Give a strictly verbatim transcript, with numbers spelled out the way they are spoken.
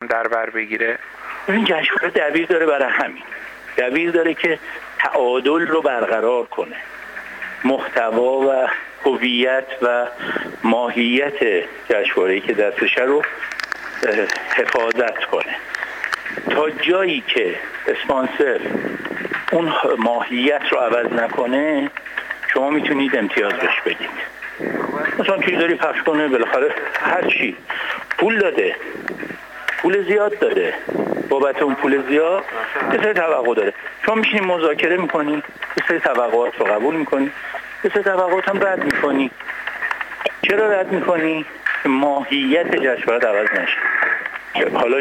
در بر بگیره؟ این جشنواره دبیر داره برای همین. دبیر داره که تعادل رو برقرار کنه، محتوا و هویت و ماهیت جشنواره‌ای که دستش رو حفاظت کنه. تا جایی که اسپانسر اون ماهیت رو عوض نکنه شما میتونید امتیاز بهش بدید. مثلا چیزی داری پخش کنه، بالاخره هر چی پول داده، پول زیاد داده، بابت اون پول زیاد یه سری توقع داره. شما میشینید مذاکره میکنی، یه سری توقعات رو قبول میکنی، یه سری توقعات هم رد میکنی. چرا رد میکنی؟ ماهیت جشنواره عوض نشه. حالا